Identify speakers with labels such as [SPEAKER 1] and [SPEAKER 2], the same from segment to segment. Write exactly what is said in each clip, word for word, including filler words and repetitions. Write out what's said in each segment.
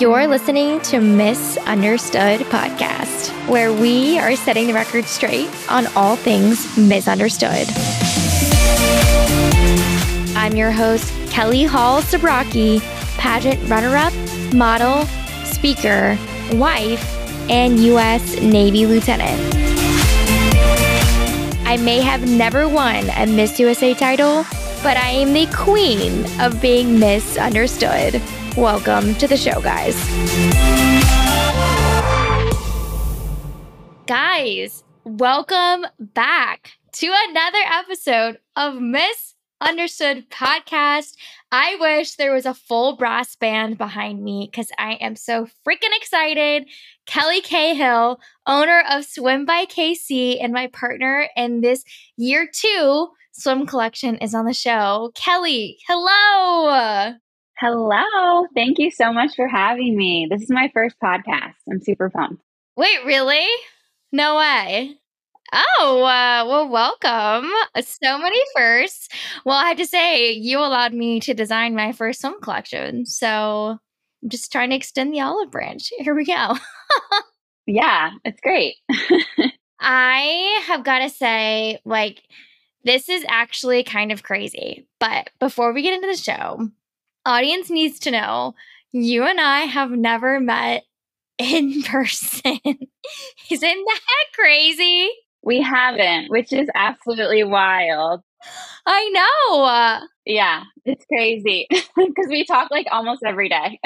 [SPEAKER 1] You're listening to Misunderstood Podcast, where we are setting the record straight on all things misunderstood. I'm your host, Kelly Hall Sabraki, pageant runner-up, model, speaker, wife, and U S Navy lieutenant. I may have never won a Miss U S A title, but I am the queen of being misunderstood. Welcome to the show, guys. Guys, welcome back to another episode of Misunderstood Podcast. I wish there was a full brass band behind me because I am so freaking excited. Kelly Cahill, owner of Swim by K C and my partner in this year two swim collection, is on the show. Kelly, hello.
[SPEAKER 2] Hello. Thank you so much for having me. This is my first podcast. I'm super pumped.
[SPEAKER 1] Wait, really? No way. Oh, uh, well, welcome. So many firsts. Well, I have to say, you allowed me to design my first swim collection. So I'm just trying to extend the olive branch. Here we go.
[SPEAKER 2] Yeah, it's great.
[SPEAKER 1] I have got to say, like, this is actually kind of crazy. But before we get into the show, audience needs to know you and I have never met in person. Isn't that crazy?
[SPEAKER 2] We haven't, which is absolutely wild.
[SPEAKER 1] I know.
[SPEAKER 2] Yeah, it's crazy because we talk like almost every day.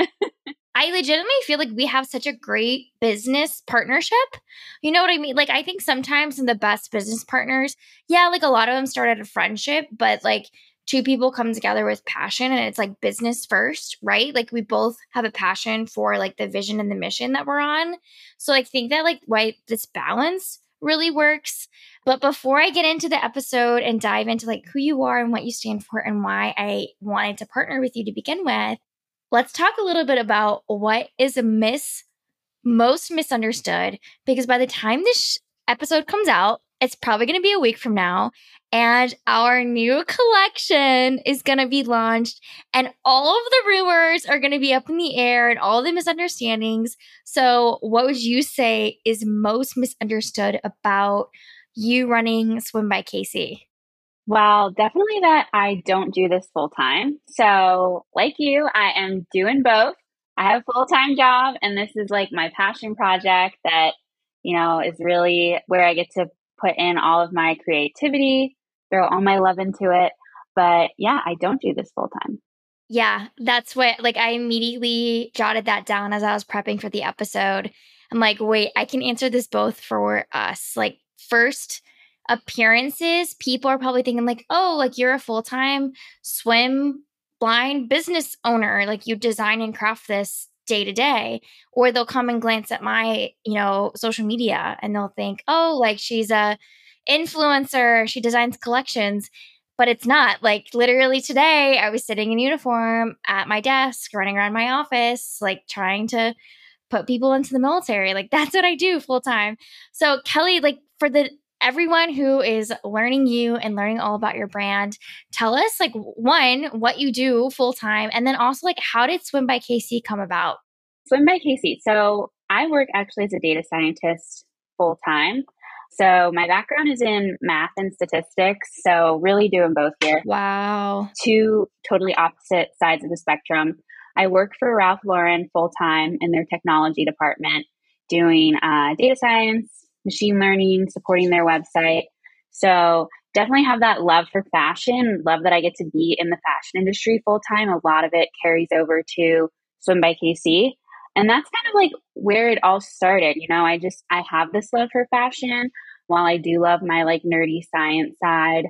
[SPEAKER 1] I legitimately feel like we have such a great business partnership. You know what I mean? Like, I think sometimes in the best business partners, yeah, like a lot of them start at a friendship, but like two people come together with passion and it's like business first, right? Like we both have a passion for like the vision and the mission that we're on. So I think that like why this balance really works. But before I get into the episode and dive into like who you are and what you stand for and why I wanted to partner with you to begin with, let's talk a little bit about what is a miss most misunderstood, because by the time this episode comes out, it's probably going to be a week from now, and our new collection is going to be launched, and all of the rumors are going to be up in the air and all the misunderstandings. So what would you say is most misunderstood about you running Swim by K C?
[SPEAKER 2] Well, definitely that I don't do this full time. So like you, I am doing both. I have a full-time job, and this is like my passion project that, you know, is really where I get to put in all of my creativity, throw all my love into it. But yeah, I don't do this full time.
[SPEAKER 1] Yeah, that's what, like, I immediately jotted that down as I was prepping for the episode. I'm like, wait, I can answer this both for us. Like, first, appearances, people are probably thinking like, oh, like you're a full-time swim blind business owner, like you design and craft this day to day. Or they'll come and glance at my, you know, social media and they'll think, oh, like she's a influencer, she designs collections. But it's not. Like literally today, I was sitting in uniform at my desk, running around my office, like trying to put people into the military. Like that's what I do full time. So Kelly, like for the everyone who is learning you and learning all about your brand, tell us like one, what you do full time, and then also like how did Swim by K C come about?
[SPEAKER 2] Swim by K C. So I work actually as a data scientist full time. So my background is in math and statistics. So really doing both here.
[SPEAKER 1] Wow.
[SPEAKER 2] Two totally opposite sides of the spectrum. I work for Ralph Lauren full time in their technology department, doing uh, data science, machine learning, supporting their website. So definitely have that love for fashion, love that I get to be in the fashion industry full time. A lot of it carries over to Swim by K C. And that's kind of like where it all started. You know, I just, I have this love for fashion. While I do love my like nerdy science side,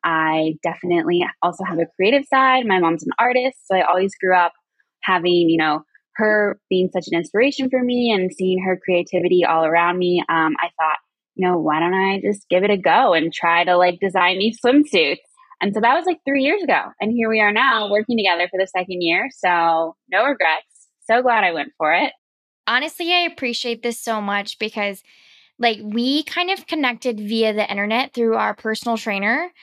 [SPEAKER 2] I definitely also have a creative side. My mom's an artist. So I always grew up having, you know, her being such an inspiration for me and seeing her creativity all around me. Um, I thought, you know, why don't I just give it a go and try to like design these swimsuits? And so that was like three years ago. And here we are now working together for the second year. So no regrets. So glad I went for it.
[SPEAKER 1] Honestly, I appreciate this so much because like we kind of connected via the internet through our personal trainer.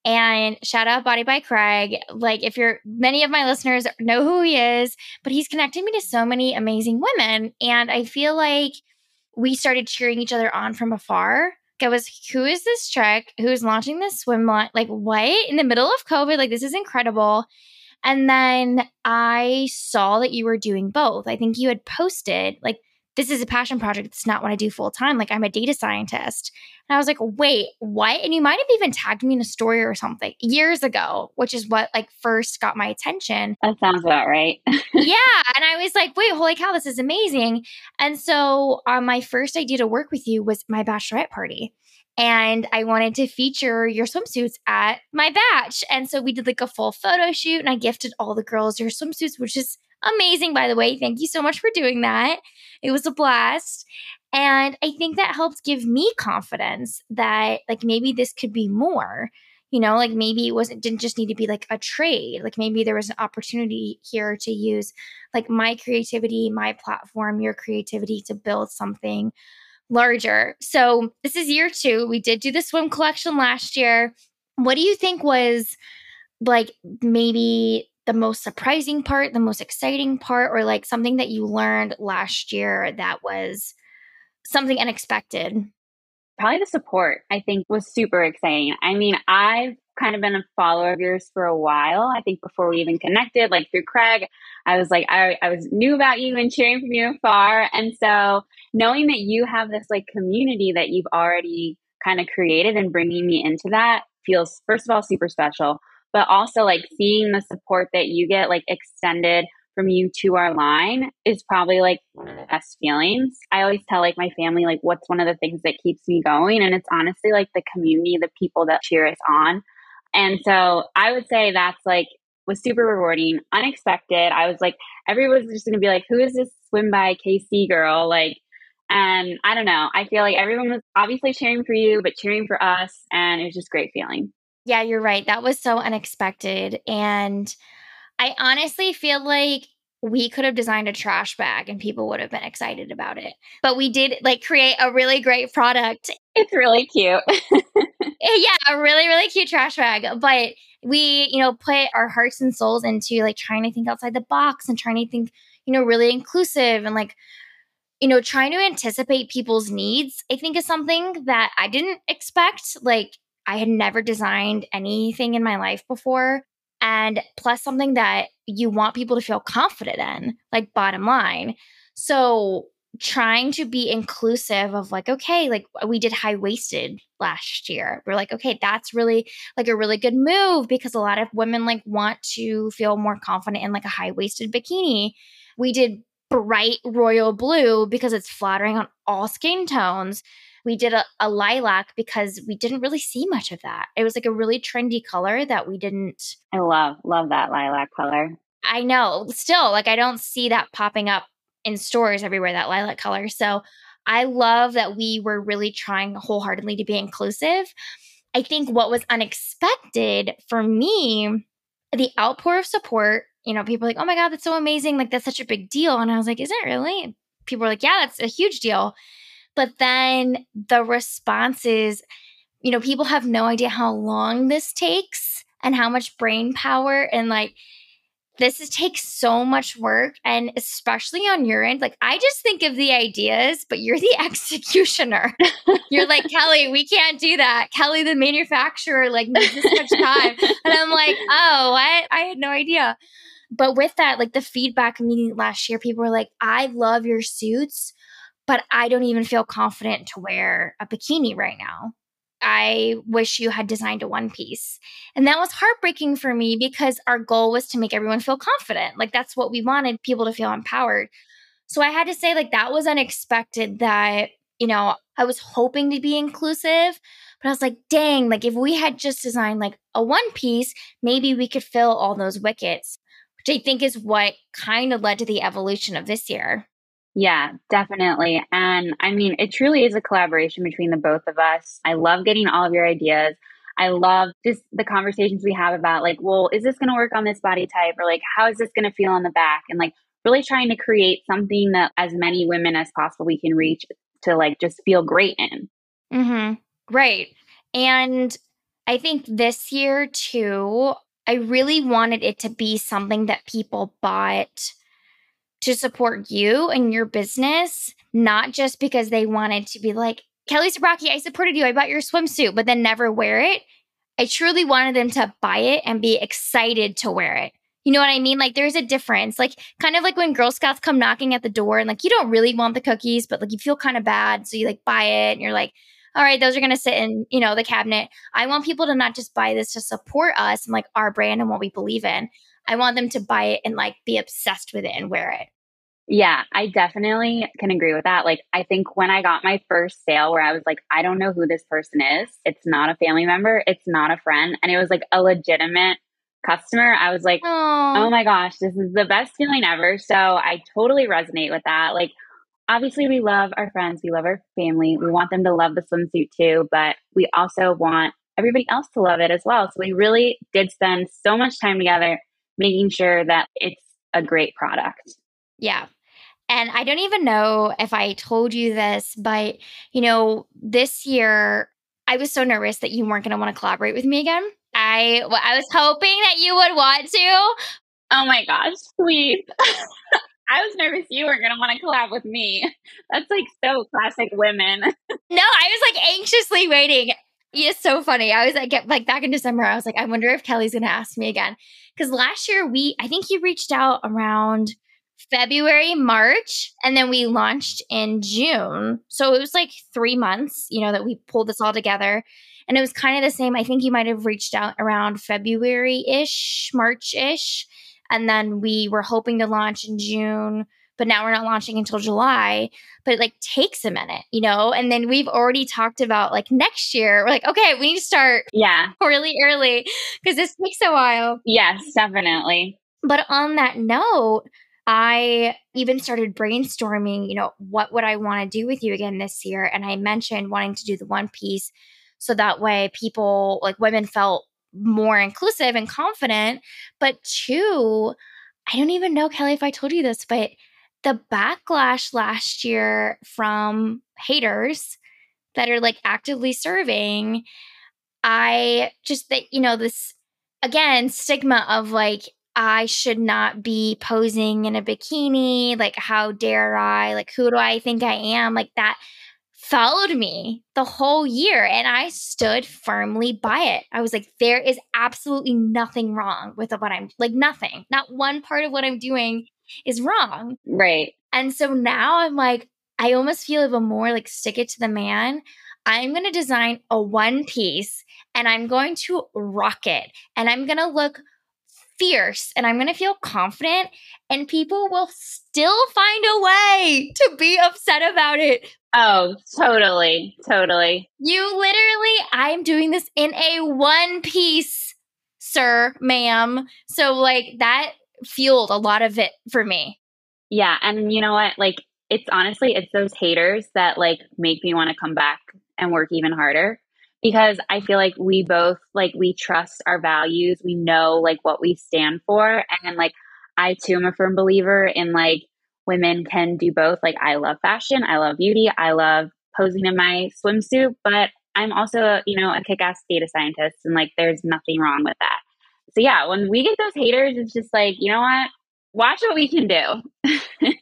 [SPEAKER 1] And shout out Body by Craig. Like, if you're, many of my listeners know who he is, but he's connected me to so many amazing women. And I feel like we started cheering each other on from afar. I was, who is this chick who's launching this swim line? Like, what? In the middle of COVID? Like, this is incredible. And then I saw that you were doing both. I think you had posted, like, this is a passion project. It's not what I do full time. Like, I'm a data scientist. And I was like, wait, what? And you might have even tagged me in a story or something years ago, which is what like first got my attention.
[SPEAKER 2] That sounds about right.
[SPEAKER 1] Yeah. And I was like, wait, holy cow, this is amazing. And so uh, my first idea to work with you was my bachelorette party. And I wanted to feature your swimsuits at my batch. And so we did like a full photo shoot and I gifted all the girls your swimsuits, which is amazing, by the way. Thank you so much for doing that. It was a blast. And I think that helped give me confidence that like maybe this could be more, you know, like maybe it wasn't, didn't just need to be like a trade. Like maybe there was an opportunity here to use like my creativity, my platform, your creativity to build something larger. So this is year two. We did do the swim collection last year. What do you think was like maybe the most surprising part, the most exciting part, or like something that you learned last year that was something unexpected?
[SPEAKER 2] Probably the support, I think, was super exciting. I mean, I've kind of been a follower of yours for a while. I think before we even connected, like through Craig, I was like, I, I was knew about you and cheering from you afar. And so knowing that you have this like community that you've already kind of created and bringing me into that feels, first of all, super special, but also like seeing the support that you get like extended from you to our line is probably like one of the best feelings. I always tell like my family, like what's one of the things that keeps me going. And it's honestly like the community, the people that cheer us on. And so I would say that's like was super rewarding, unexpected. I was like, everyone's just going to be like, who is this swim by K C girl? Like, and I don't know. I feel like everyone was obviously cheering for you, but cheering for us. And it was just a great feeling.
[SPEAKER 1] Yeah, you're right. That was so unexpected. And I honestly feel like we could have designed a trash bag and people would have been excited about it. But we did like create a really great product.
[SPEAKER 2] It's really cute.
[SPEAKER 1] Yeah, a really, really cute trash bag. But we, you know, put our hearts and souls into like trying to think outside the box and trying to think, you know, really inclusive and like, you know, trying to anticipate people's needs, I think is something that I didn't expect. Like, I had never designed anything in my life before. And plus something that you want people to feel confident in, like bottom line. So trying to be inclusive of like, okay, like we did high waisted last year. We're like, okay, that's really like a really good move because a lot of women like want to feel more confident in like a high waisted bikini. We did bright royal blue because it's flattering on all skin tones. We did a, a lilac because we didn't really see much of that. It was like a really trendy color that we didn't.
[SPEAKER 2] I love, love that lilac color.
[SPEAKER 1] I know. Still, like I don't see that popping up in stores everywhere, that lilac color. So I love that we were really trying wholeheartedly to be inclusive. I think what was unexpected for me, the outpour of support, you know, people are like, oh my God, that's so amazing. Like that's such a big deal. And I was like, is it really? People were like, yeah, that's a huge deal. But then the responses, you know, people have no idea how long this takes and how much brain power and like this is, takes so much work. And especially on your end, like I just think of the ideas, but you're the executioner. You're like, Kelly, we can't do that. Kelly, the manufacturer, like needs this much time. And I'm like, oh, what? I had no idea. But with that, like the feedback meeting last year, people were like, I love your suits, but I don't even feel confident to wear a bikini right now. I wish you had designed a one piece. And that was heartbreaking for me because our goal was to make everyone feel confident. Like that's what we wanted, people to feel empowered. So I had to say like that was unexpected that, you know, I was hoping to be inclusive, but I was like, dang, like if we had just designed like a one piece, maybe we could fill all those wickets, which I think is what kind of led to the evolution of this year.
[SPEAKER 2] Yeah, definitely. And I mean, it truly is a collaboration between the both of us. I love getting all of your ideas. I love just the conversations we have about like, well, is this going to work on this body type? Or like, how is this going to feel on the back? And like really trying to create something that as many women as possible we can reach to like just feel great in.
[SPEAKER 1] Mm-hmm. Right. And I think this year too, I really wanted it to be something that people bought to support you and your business, not just because they wanted to be like, Kelly Sabraki, I supported you. I bought your swimsuit, but then never wear it. I truly wanted them to buy it and be excited to wear it. You know what I mean? Like there's a difference. Like kind of like when Girl Scouts come knocking at the door and like you don't really want the cookies, but like you feel kind of bad. So you like buy it and you're like, all right, those are going to sit in, you know, the cabinet. I want people to not just buy this to support us and like our brand and what we believe in. I want them to buy it and like be obsessed with it and wear it.
[SPEAKER 2] Yeah, I definitely can agree with that. Like, I think when I got my first sale where I was like, I don't know who this person is, it's not a family member, it's not a friend, and it was like a legitimate customer, I was like,
[SPEAKER 1] Aww.
[SPEAKER 2] oh my gosh, this is the best feeling ever. So I totally resonate with that. Like, obviously, we love our friends, we love our family, we want them to love the swimsuit too, but we also want everybody else to love it as well. So we really did spend so much time together making sure that it's a great product.
[SPEAKER 1] Yeah. And I don't even know if I told you this, but you know, this year I was so nervous that you weren't going to want to collaborate with me again. I I was hoping that you would want to.
[SPEAKER 2] Oh my gosh, please. I was nervous you weren't going to want to collab with me. That's like so classic women.
[SPEAKER 1] No, I was like anxiously waiting. It's so funny. I was like, like back in December, I was like, I wonder if Kelly's going to ask me again. Because last year we, I think you reached out around February, March, and then we launched in June. So it was like three months, you know, that we pulled this all together. And it was kind of the same. I think you might have reached out around February-ish, March-ish. And then we were hoping to launch in June, but now we're not launching until July. But it like takes a minute, you know? And then we've already talked about like next year. We're like, okay, we need to start
[SPEAKER 2] yeah,
[SPEAKER 1] really early because this takes a while.
[SPEAKER 2] Yes, definitely.
[SPEAKER 1] But on that note, I even started brainstorming, you know, what would I want to do with you again this year? And I mentioned wanting to do the one piece so that way people, like women, felt more inclusive and confident. But two, I don't even know, Kelly, if I told you this, but the backlash last year from haters that are like actively serving, I just that, you know, this again, stigma of like, I should not be posing in a bikini. Like, how dare I? Like, who do I think I am? Like, that followed me the whole year. And I stood firmly by it. I was like, there is absolutely nothing wrong with what I'm like, nothing. Not one part of what I'm doing is wrong.
[SPEAKER 2] Right.
[SPEAKER 1] And so now I'm like, I almost feel even more like stick it to the man. I'm going to design a one piece and I'm going to rock it. And I'm going to look fierce and I'm going to feel confident and people will still find a way to be upset about it.
[SPEAKER 2] Oh, totally. Totally.
[SPEAKER 1] You literally, I'm doing this in a one piece, sir, ma'am. So like that fueled a lot of it for me.
[SPEAKER 2] Yeah. And you know what? Like, it's honestly, it's those haters that like make me want to come back and work even harder. Because I feel like we both, like, we trust our values. We know, like, what we stand for. And, like, I, too, am a firm believer in, like, women can do both. Like, I love fashion. I love beauty. I love posing in my swimsuit. But I'm also, you know, a kick-ass data scientist. And, like, there's nothing wrong with that. So, yeah, when we get those haters, it's just like, you know what? Watch what we can do.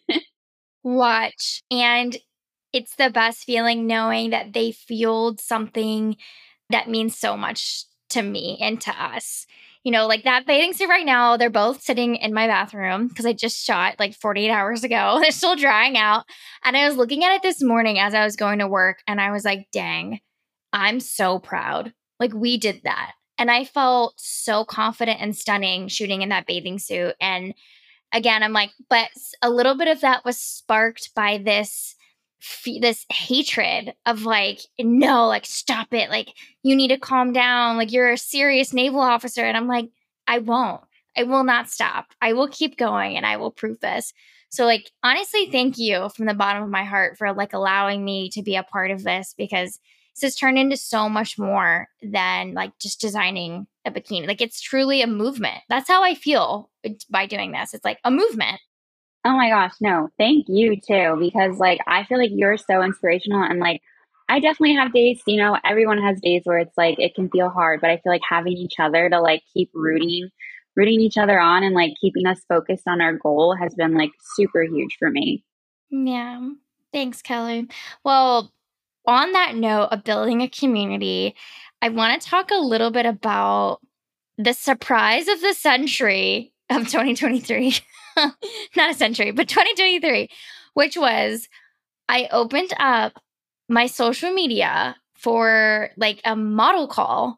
[SPEAKER 1] Watch. And it's the best feeling knowing that they fueled something that means so much to me and to us. You know, like that bathing suit right now, they're both sitting in my bathroom because I just shot like forty-eight hours ago. They're still drying out. And I was looking at it this morning as I was going to work and I was like, dang, I'm so proud. Like we did that. And I felt so confident and stunning shooting in that bathing suit. And again, I'm like, but a little bit of that was sparked by this this hatred of like, no, like, stop it. Like, you need to calm down. Like, you're a serious naval officer. And I'm like, I won't. I will not stop. I will keep going and I will prove this. So like, honestly, thank you from the bottom of my heart for like allowing me to be a part of this because this has turned into so much more than like just designing a bikini. Like it's truly a movement. That's how I feel by doing this. It's like a movement.
[SPEAKER 2] Oh my gosh, no, thank you too. Because like, I feel like you're so inspirational and like, I definitely have days, you know, everyone has days where it's like it can feel hard, but I feel like having each other to like keep rooting, rooting each other on and like keeping us focused on our goal has been like super huge for me.
[SPEAKER 1] Yeah. Thanks, Kelly. Well, on that note of building a community, I want to talk a little bit about the surprise of the century of twenty twenty-three. Not a century, but twenty twenty-three, which was I opened up my social media for like a model call,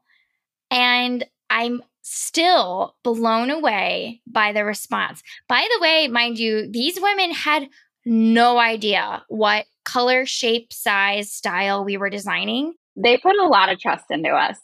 [SPEAKER 1] and I'm still blown away by the response. By the way, mind you, these women had no idea what color, shape, size, style we were designing.
[SPEAKER 2] They put a lot of trust into us.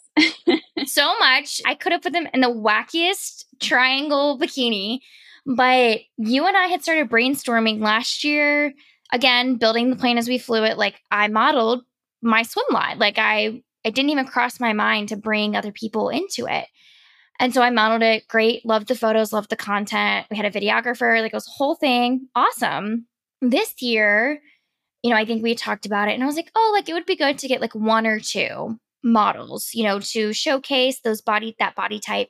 [SPEAKER 1] So much. I could have put them in the wackiest triangle bikini, but you and I had started brainstorming last year, again, building the plane as we flew it. Like I modeled my swim line. Like I, it didn't even cross my mind to bring other people into it. And so I modeled it. Great. Loved the photos, loved the content. We had a videographer, like it was a whole thing. Awesome. This year, you know, I think we talked about it and I was like, oh, like it would be good to get like one or two models, you know, to showcase those body, that body type.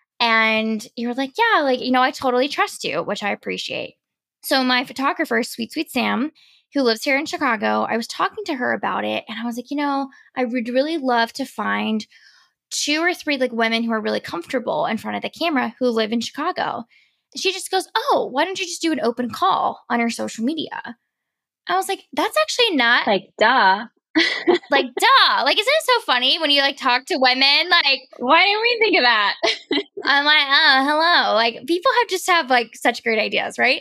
[SPEAKER 1] And you were like, yeah, like, you know, I totally trust you, which I appreciate. So my photographer, Sweet Sweet Sam, who lives here in Chicago, I was talking to her about it. And I was like, you know, I would really love to find two or three like women who are really comfortable in front of the camera who live in Chicago. And she just goes, oh, why don't you just do an open call on your social media? I was like, that's actually not
[SPEAKER 2] Like, duh.
[SPEAKER 1] like, duh. Like, isn't it so funny when you like talk to women? Like,
[SPEAKER 2] why didn't we think of that?
[SPEAKER 1] I'm like, oh, hello. Like, people have just have like such great ideas, right?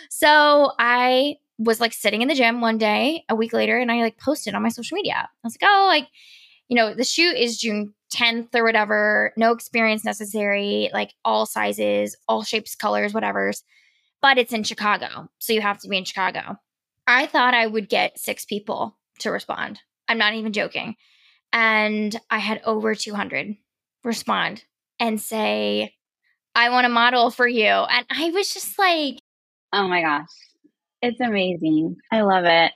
[SPEAKER 1] So I was like sitting in the gym one day, a week later, and I like posted on my social media. I was like, oh, like, you know, the shoot is June tenth or whatever. No experience necessary, like all sizes, all shapes, colors, whatever's. But it's in Chicago. So you have to be in Chicago. I thought I would get six people to respond. I'm not even joking. And I had over two hundred respond and say, I want a model for you. And I was just like,
[SPEAKER 2] oh my gosh. It's amazing. I love it.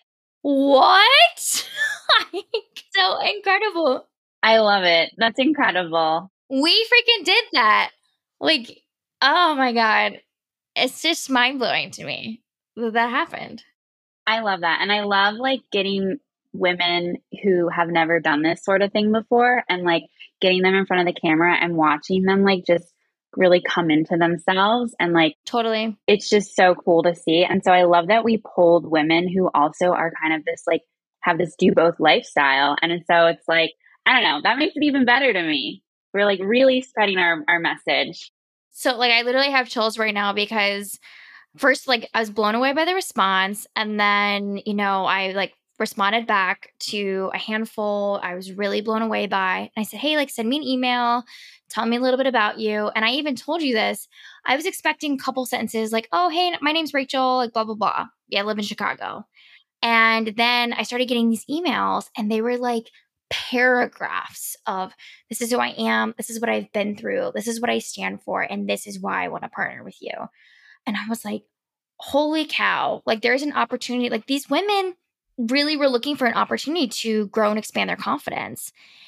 [SPEAKER 1] what? Like, so incredible.
[SPEAKER 2] I love it. That's incredible.
[SPEAKER 1] We freaking did that. Like, oh my God. It's just mind blowing to me that that happened.
[SPEAKER 2] I love that. And I love like getting women who have never done this sort of thing before and like getting them in front of the camera and watching them like just really come into themselves. And like,
[SPEAKER 1] totally.
[SPEAKER 2] It's just so cool to see. And so I love that we pulled women who also are kind of this like, have this do both lifestyle. And so it's like, I don't know, that makes it even better to me. We're like really spreading our, our message.
[SPEAKER 1] So like, I literally have chills right now because first, like I was blown away by the response. And then, you know, I like responded back to a handful I was really blown away by. And I said, hey, like send me an email, tell me a little bit about you. And I even told you this. I was expecting a couple sentences like, oh, hey, my name's Rachel, like blah, blah, blah. Yeah, I live in Chicago. And then I started getting these emails and they were like paragraphs of this is who I am. This is what I've been through. This is what I stand for. And this is why I want to partner with you. And I was like, holy cow, like there's an opportunity. Like these women really were looking for an opportunity to grow and expand their confidence.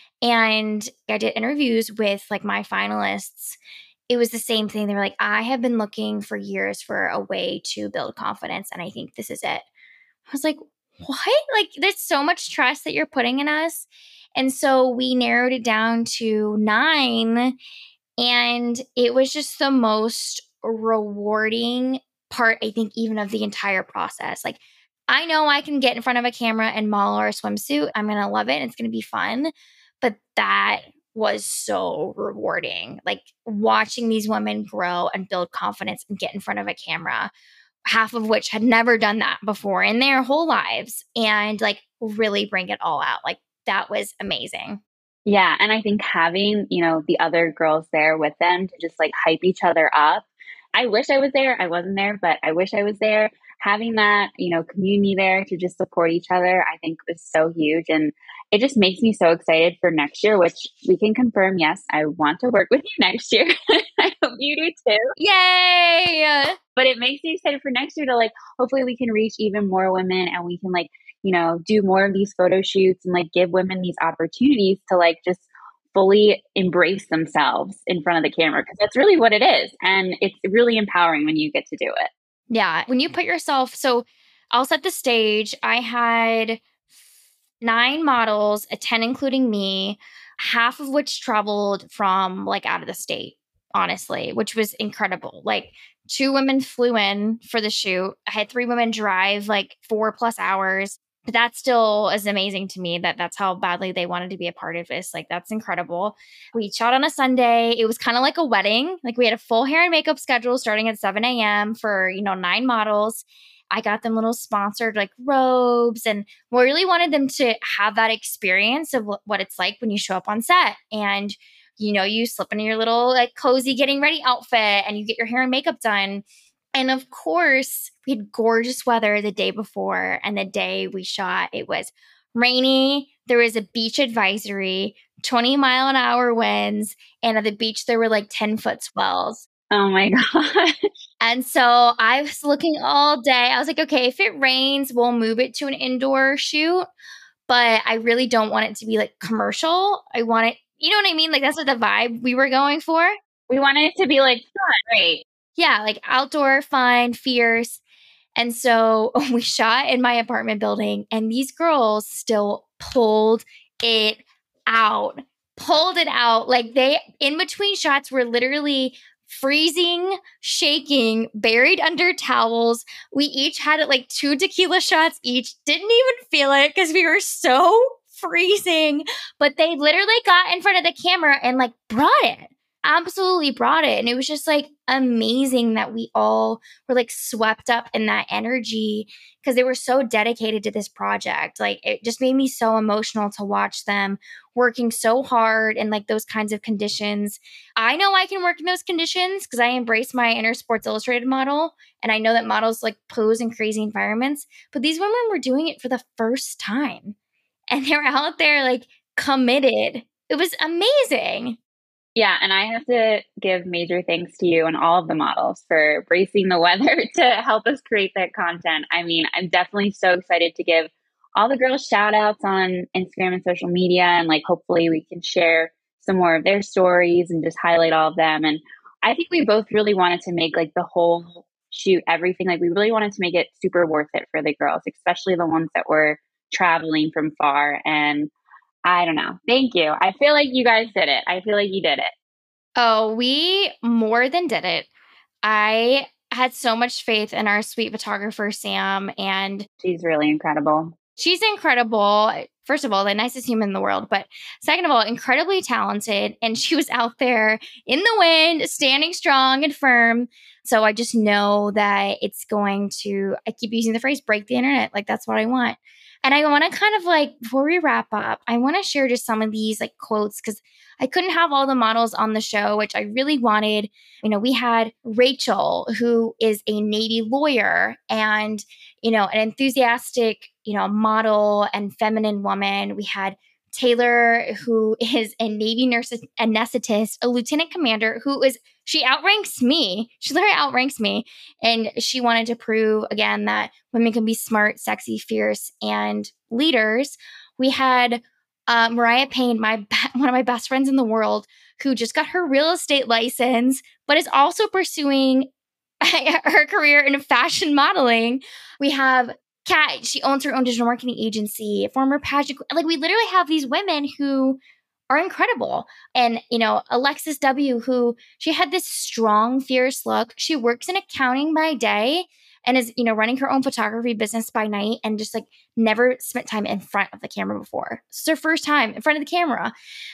[SPEAKER 1] And I did interviews with like my finalists. It was the same thing. They were like, I have been looking for years for a way to build confidence. And I think this is it. I was like, what? Like there's so much trust that you're putting in us. And so we narrowed it down to nine. And it was just the most rewarding part, I think, even of the entire process. Like, I know I can get in front of a camera and model or a swimsuit. I'm going to love it. And it's going to be fun. But that was so rewarding. Like watching these women grow and build confidence and get in front of a camera, half of which had never done that before in their whole lives, and like really bring it all out. Like that was amazing.
[SPEAKER 2] Yeah. And I think having, you know, the other girls there with them to just like hype each other up. I wish I was there. I wasn't there, but I wish I was there. Having that, you know, community there to just support each other, I think was so huge. And it just makes me so excited for next year, which we can confirm. Yes, I want to work with you next year. I hope you do too.
[SPEAKER 1] Yay!
[SPEAKER 2] But it makes me excited for next year to like, hopefully we can reach even more women and we can like you know, do more of these photo shoots and like give women these opportunities to like just fully embrace themselves in front of the camera because that's really what it is. And it's really empowering when you get to do it.
[SPEAKER 1] Yeah. When you put yourself, so I'll set the stage. I had nine models, a ten including me, half of which traveled from like out of the state, honestly, which was incredible. Like two women flew in for the shoot. I had three women drive like four plus hours. But that still is amazing to me that that's how badly they wanted to be a part of this. Like, that's incredible. We shot on a Sunday. It was kind of like a wedding. Like, we had a full hair and makeup schedule starting at seven a.m. for, you know, nine models. I got them little sponsored like robes and we really wanted them to have that experience of wh- what it's like when you show up on set and, you know, you slip into your little like cozy getting ready outfit and you get your hair and makeup done. And of course, we had gorgeous weather the day before, and the day we shot, it was rainy. There was a beach advisory, twenty mile an hour winds, and at the beach, there were like ten foot swells.
[SPEAKER 2] Oh my gosh.
[SPEAKER 1] And so I was looking all day. I was like, okay, if it rains, we'll move it to an indoor shoot. But I really don't want it to be like commercial. I want it, you know what I mean? Like, that's what the vibe we were going for.
[SPEAKER 2] We wanted it to be like fun, right?
[SPEAKER 1] Yeah, like outdoor, fun, fierce. And so we shot in my apartment building, and these girls still pulled it out, pulled it out. Like they, in between shots, were literally freezing, shaking, buried under towels. We each had it like two tequila shots each, didn't even feel it because we were so freezing. But they literally got in front of the camera and like brought it. Absolutely brought it. And it was just like amazing that we all were like swept up in that energy because they were so dedicated to this project. Like it just made me so emotional to watch them working so hard in like those kinds of conditions. I know I can work in those conditions because I embrace my inner Sports Illustrated model. And I know that models like pose in crazy environments, but these women were doing it for the first time. And they were out there like committed. It was amazing.
[SPEAKER 2] Yeah, and I have to give major thanks to you and all of the models for bracing the weather to help us create that content. I mean, I'm definitely so excited to give all the girls shout outs on Instagram and social media. And like, hopefully we can share some more of their stories and just highlight all of them. And I think we both really wanted to make like the whole shoot, everything. Like we really wanted to make it super worth it for the girls, especially the ones that were traveling from far. And I don't know. Thank you. I feel like you guys did it. I feel like you did it.
[SPEAKER 1] Oh, we more than did it. I had so much faith in our sweet photographer, Sam, and
[SPEAKER 2] she's really incredible.
[SPEAKER 1] She's incredible. First of all, the nicest human in the world, but second of all, incredibly talented. And she was out there in the wind, standing strong and firm. So I just know that it's going to, I keep using the phrase, break the internet. Like that's what I want. And I want to kind of like, before we wrap up, I want to share just some of these like quotes because I couldn't have all the models on the show, which I really wanted. You know, we had Rachel, who is a Navy lawyer and, you know, an enthusiastic, you know, model and feminine woman. We had Taylor, who is a Navy nurse anesthetist, a lieutenant commander who is, she outranks me. She literally outranks me. And she wanted to prove again that women can be smart, sexy, fierce, and leaders. We had uh, Mariah Payne, my one of my best friends in the world, who just got her real estate license, but is also pursuing her career in fashion modeling. We have Kat, she owns her own digital marketing agency, former pageant. Like we literally have these women who are incredible. And, you know, Alexis W., who she had this strong, fierce look. She works in accounting by day and is, you know, running her own photography business by night and just like never spent time in front of the camera before. It's her first time in front of the camera.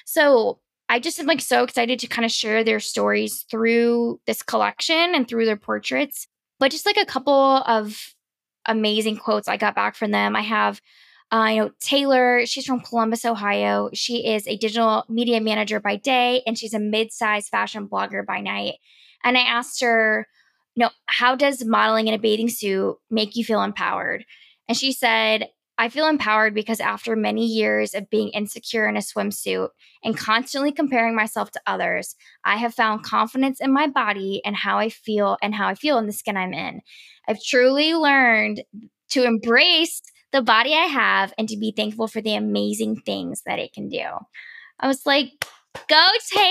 [SPEAKER 1] So I just am like so excited to kind of share their stories through this collection and through their portraits. But just like a couple of amazing quotes I got back from them. I have, uh, you know, Taylor, she's from Columbus, Ohio. She is a digital media manager by day, and she's a mid-sized fashion blogger by night. And I asked her, you know, how does modeling in a bathing suit make you feel empowered? And she said, I feel empowered because after many years of being insecure in a swimsuit and constantly comparing myself to others, I have found confidence in my body and how I feel and how I feel in the skin I'm in. I've truly learned to embrace the body I have and to be thankful for the amazing things that it can do. I was like, go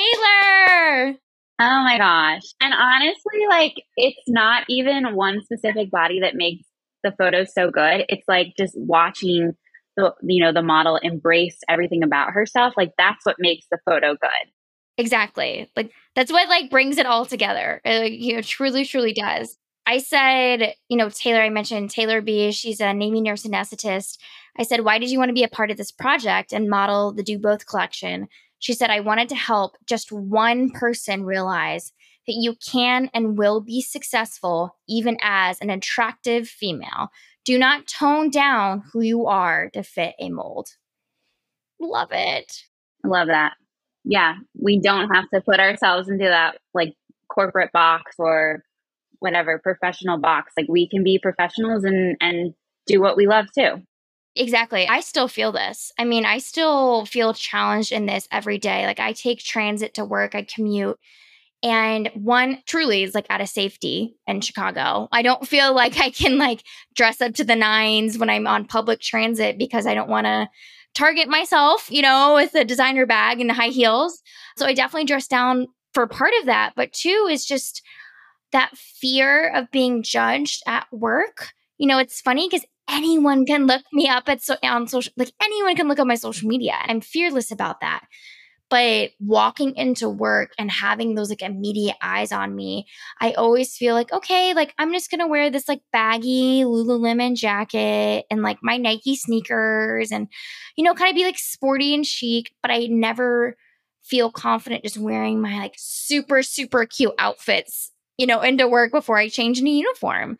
[SPEAKER 1] Taylor.
[SPEAKER 2] Oh my gosh. And honestly, like it's not even one specific body that makes the photos so good. It's like just watching the, you know, the model embrace everything about herself. Like that's what makes the photo good.
[SPEAKER 1] Exactly. Like that's what like brings it all together. It, you know, truly, truly does. I said, you know, Taylor, I mentioned Taylor B. She's a naming nurse anesthetist. I said, why did you want to be a part of this project and model the Do Both collection? She said, I wanted to help just one person realize that you can and will be successful even as an attractive female. Do not tone down who you are to fit a mold. Love it.
[SPEAKER 2] I love that. Yeah, we don't have to put ourselves into that like corporate box or whatever professional box. Like we can be professionals and and do what we love too.
[SPEAKER 1] Exactly. I still feel this. I mean, I still feel challenged in this every day. Like I take transit to work, I commute. And one truly is like out of safety in Chicago. I don't feel like I can like dress up to the nines when I'm on public transit because I don't want to target myself, you know, with a designer bag and high heels. So I definitely dress down for part of that. But two is just that fear of being judged at work. You know, it's funny because anyone can look me up at so on social, like anyone can look up my social media. I'm fearless about that. But walking into work and having those like immediate eyes on me, I always feel like, okay, like I'm just going to wear this like baggy Lululemon jacket and like my Nike sneakers and, you know, kind of be like sporty and chic. But I never feel confident just wearing my like super, super cute outfits, you know, into work before I change into uniform.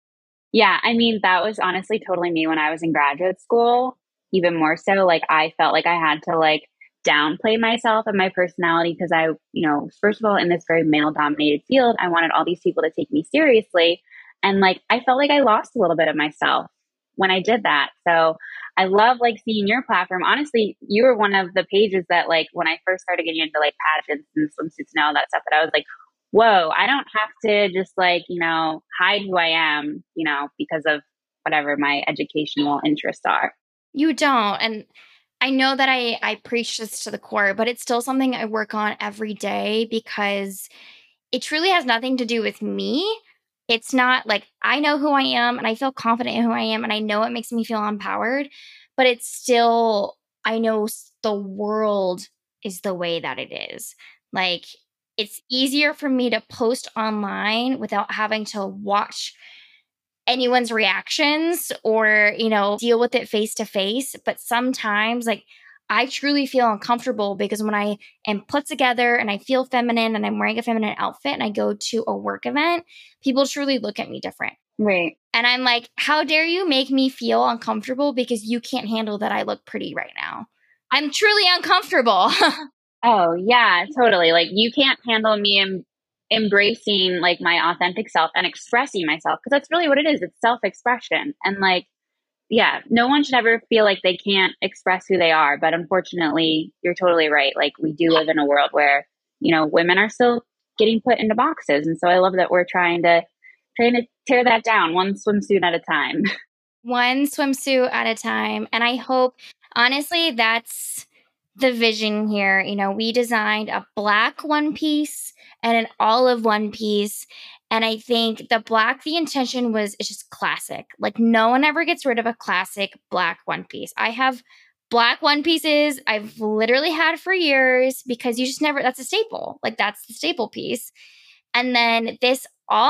[SPEAKER 2] Yeah, I mean, that was honestly totally me when I was in graduate school, even more so. Like I felt like I had to like downplay myself and my personality because I, you know, first of all, in this very male dominated field, I wanted all these people to take me seriously. And like, I felt like I lost a little bit of myself when I did that. So I love like seeing your platform. Honestly, you were one of the pages that like, when I first started getting into like pageants and swimsuits and all that stuff, that I was like, whoa, I don't have to just like, you know, hide who I am, you know, because of whatever my educational interests are.
[SPEAKER 1] You don't. And I know that I, I preach this to the core, but it's still something I work on every day because it truly has nothing to do with me. It's not like I know who I am and I feel confident in who I am and I know it makes me feel empowered, but it's still, I know the world is the way that it is. Like it's easier for me to post online without having to watch anyone's reactions or, you know, deal with it face to face. But sometimes, like, I truly feel uncomfortable because when I am put together and I feel feminine and I'm wearing a feminine outfit and I go to a work event, people truly look at me different.
[SPEAKER 2] Right.
[SPEAKER 1] And I'm like, how dare you make me feel uncomfortable because you can't handle that I look pretty right now? I'm truly uncomfortable.
[SPEAKER 2] Oh, yeah, totally. Like you can't handle me em- embracing like my authentic self and expressing myself because that's really what it is. It's self-expression. And like, yeah, no one should ever feel like they can't express who they are. But unfortunately, you're totally right. Like we do live in a world where, you know, women are still getting put into boxes. And so I love that we're trying to trying to tear that down one swimsuit at a time.
[SPEAKER 1] One swimsuit at a time. And I hope, honestly, that's the vision here. You know, we designed a black one piece and an olive one piece. And I think the black, the intention was it's just classic. Like no one ever gets rid of a classic black one piece. I have black one pieces I've literally had for years because you just never, that's a staple. Like that's the staple piece. And then this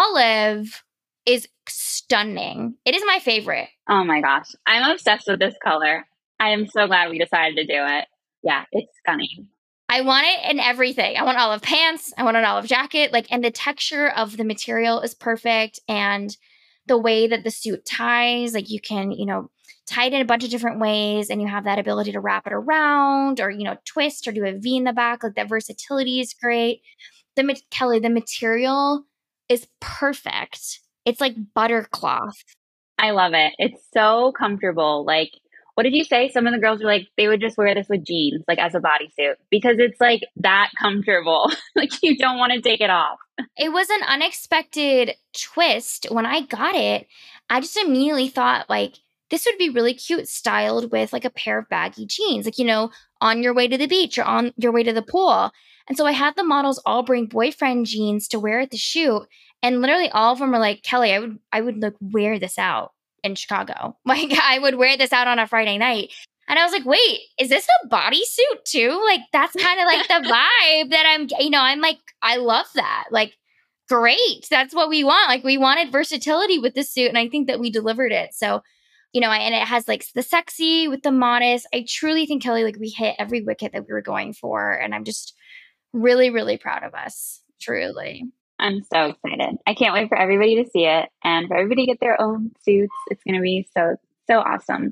[SPEAKER 1] olive is stunning. It is my favorite.
[SPEAKER 2] Oh my gosh. I'm obsessed with this color. I am so glad we decided to do it. Yeah, it's stunning.
[SPEAKER 1] I want it in everything. I want olive pants. I want an olive jacket. Like, and the texture of the material is perfect. And the way that the suit ties, like you can, you know, tie it in a bunch of different ways and you have that ability to wrap it around or, you know, twist or do a V in the back. Like that versatility is great. The Kelly, the material is perfect. It's like butter cloth.
[SPEAKER 2] I love it. It's so comfortable. Like, what did you say? Some of the girls were like, they would just wear this with jeans, like as a bodysuit, because it's like that comfortable. Like you don't want to take it off.
[SPEAKER 1] It was an unexpected twist. When I got it, I just immediately thought like this would be really cute styled with like a pair of baggy jeans, like, you know, on your way to the beach or on your way to the pool. And so I had the models all bring boyfriend jeans to wear at the shoot. And literally all of them were like, Kelly, I would, I would like wear this out in Chicago. Like I would wear this out on a Friday night. And I was like, wait, is this a bodysuit too? Like that's kind of like the vibe that I'm, you know, I'm like, I love that. Like, great. That's what we want. Like we wanted versatility with this suit. And I think that we delivered it. So, you know, and it has like the sexy with the modest. I truly think, Kelly, like we hit every wicket that we were going for. And I'm just really, really proud of us. Truly.
[SPEAKER 2] I'm so excited. I can't wait for everybody to see it and for everybody to get their own suits. It's going to be so, so awesome.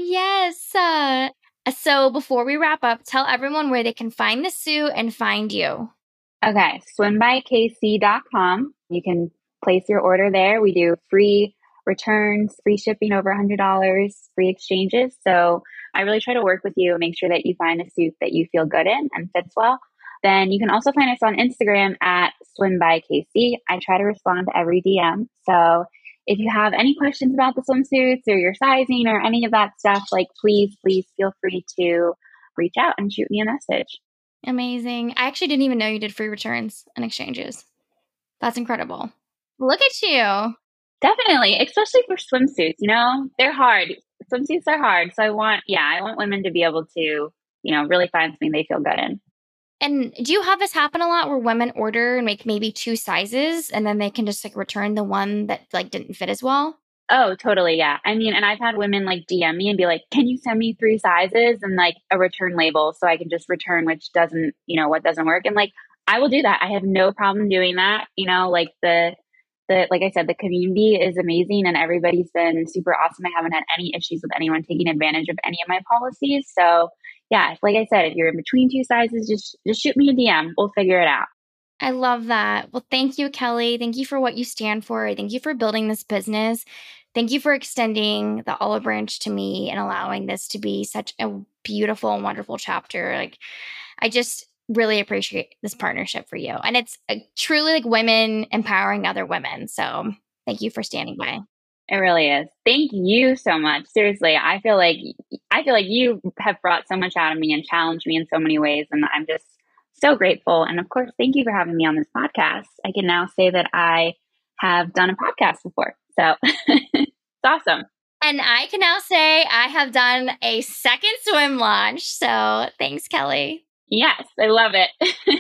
[SPEAKER 1] Yes. Uh, so before we wrap up, tell everyone where they can find the suit and find you.
[SPEAKER 2] Okay. swim by k c dot com. You can place your order there. We do free returns, free shipping over one hundred dollars, free exchanges. So I really try to work with you and make sure that you find a suit that you feel good in and fits well. Then you can also find us on Instagram at swim by k c. I try to respond to every D M. So if you have any questions about the swimsuits or your sizing or any of that stuff, like please, please feel free to reach out and shoot me a message.
[SPEAKER 1] Amazing. I actually didn't even know you did free returns and exchanges. That's incredible. Look at you.
[SPEAKER 2] Definitely, especially for swimsuits, you know, they're hard. Swimsuits are hard. So I want, yeah, I want women to be able to, you know, really find something they feel good in.
[SPEAKER 1] And do you have this happen a lot where women order and make maybe two sizes and then they can just like return the one that like didn't fit as well?
[SPEAKER 2] Oh, totally. Yeah. I mean, and I've had women like D M me and be like, can you send me three sizes and like a return label so I can just return which doesn't, you know, what doesn't work. And like, I will do that. I have no problem doing that. You know, like the, the, like I said, the community is amazing and everybody's been super awesome. I haven't had any issues with anyone taking advantage of any of my policies. So yeah, like I said, if you're in between two sizes, just, just shoot me a D M. We'll figure it out.
[SPEAKER 1] I love that. Well, thank you, Kelly. Thank you for what you stand for. Thank you for building this business. Thank you for extending the olive branch to me and allowing this to be such a beautiful and wonderful chapter. Like, I just really appreciate this partnership for you. And it's uh, truly like women empowering other women. So thank you for standing by.
[SPEAKER 2] It really is. Thank you so much. Seriously, I feel like I feel like you have brought so much out of me and challenged me in so many ways. And I'm just so grateful. And of course, thank you for having me on this podcast. I can now say that I have done a podcast before. So it's awesome.
[SPEAKER 1] And I can now say I have done a second swim launch. So thanks, Kelly.
[SPEAKER 2] Yes, I love it.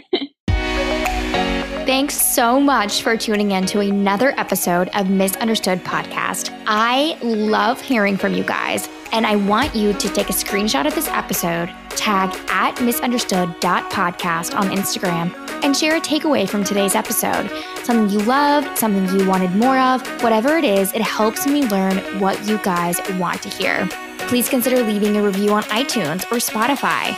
[SPEAKER 1] Thanks so much for tuning in to another episode of Misunderstood Podcast. I love hearing from you guys, and I want you to take a screenshot of this episode, tag at misunderstood dot podcast on Instagram, and share a takeaway from today's episode. Something you loved, something you wanted more of, whatever it is, it helps me learn what you guys want to hear. Please consider leaving a review on iTunes or Spotify.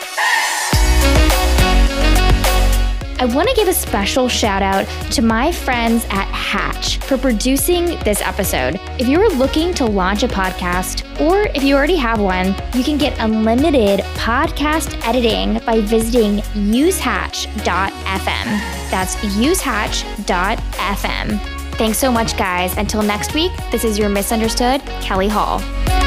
[SPEAKER 1] I want to give a special shout out to my friends at Hatch for producing this episode. If you are looking to launch a podcast, or if you already have one, you can get unlimited podcast editing by visiting use hatch dot f m. That's use hatch dot f m. Thanks so much, guys. Until next week, this is your Misunderstood, Kelly Hall.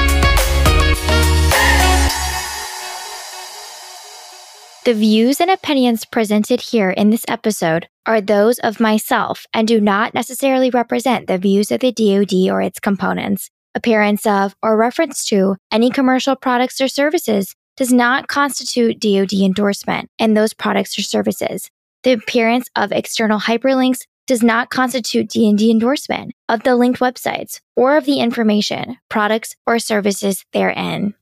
[SPEAKER 1] The views and opinions presented here in this episode are those of myself and do not necessarily represent the views of the D O D or its components. Appearance of or reference to any commercial products or services does not constitute D O D endorsement in those products or services. The appearance of external hyperlinks does not constitute D and D endorsement of the linked websites or of the information, products, or services therein.